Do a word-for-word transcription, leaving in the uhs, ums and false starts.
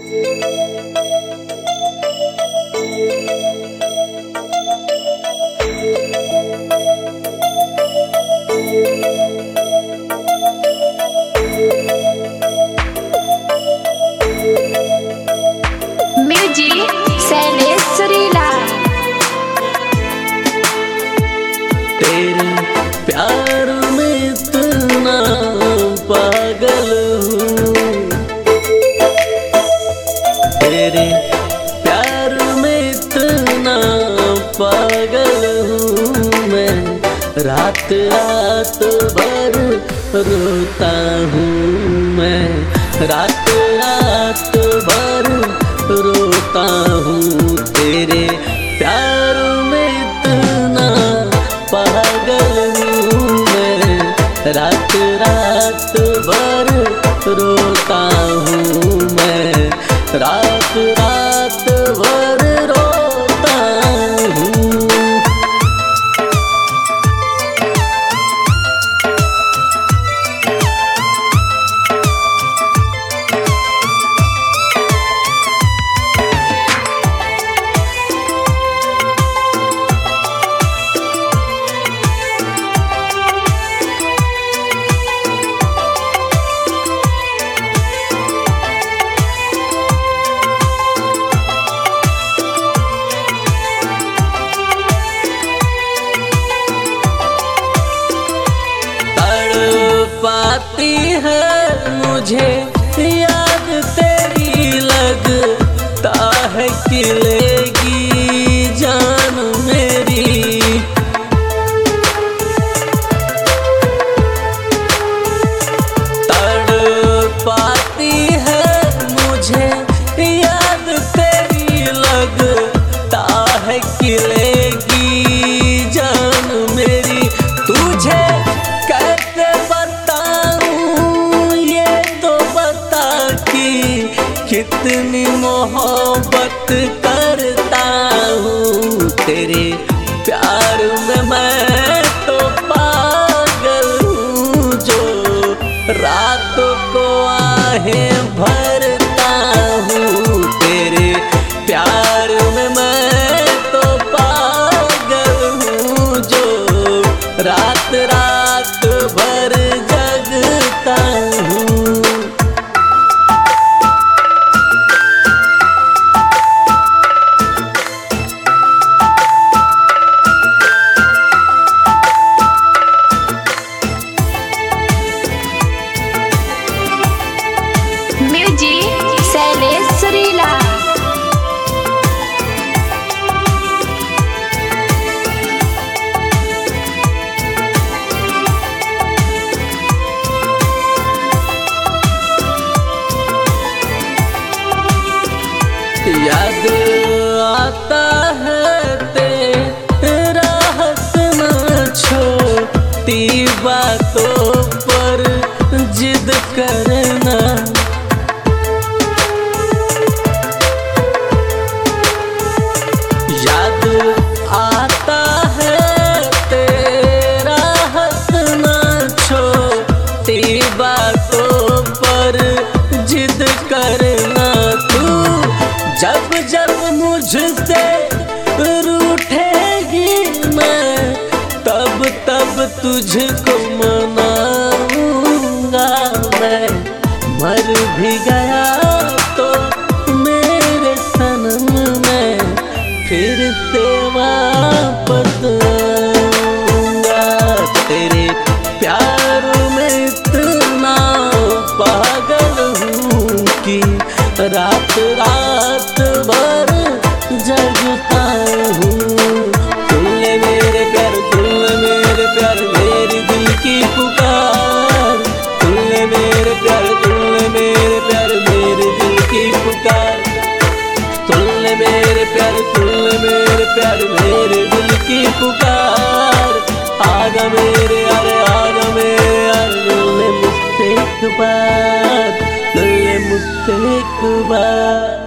तेरे प्यार में इतना पागल हूँ, तेरे प्यार में इतना पागल हूँ मैं। रात रात भर रोता हूँ मैं, रात रात भर रोता हूँ। तेरे प्यार में इतना पागल हूँ मैं, रात रात भर रोता हूँ मैं, रात रात भर रोता हूँ। पाती है मुझे याद तेरी, लगता है कि लेगी जान मेरी। तड़पाती है मुझे याद तेरी, लगता है कि लेगी जान मेरी। तुझे कैसे कितनी मोहब्बत करता हूँ तेरे प्यार में, मैं तो पागल हूँ जो रातों को आहें भरता हूँ। तेरे प्यार में मैं तो पागल हूँ जो रात रात भर जगता हूँ। याद आता है तेरा हंसना, छोटी बातों पर जिद करना। याद आता है तेरा हंसना, छोटी बातों पर जिद करना। तू जब जब मुझसे रूठेगी मैं, तब तब तुझको मनाऊंगा मैं। मर भी गया तो मेरे सनम मैं फिर से वापस आऊंगा। तेरे प्यार में इतना पागल हूँ कि रात रात भर जगता हूँ। सुन ले मेरे प्यार, सुन ले मेरे प्यार, मेरी दिल की पुकार। सुन ले मेरे प्यार, सुन ले मेरे प्यार, मेरे दिल की पुकार। सुन ले मेरे प्यार, सुन ले मेरे प्यार, मेरे दिल की पुकार। आजा मेरे यार, आजा मेरे यार, मिल ले मुझसे एक बार, मिल ले मुझसे एक बार।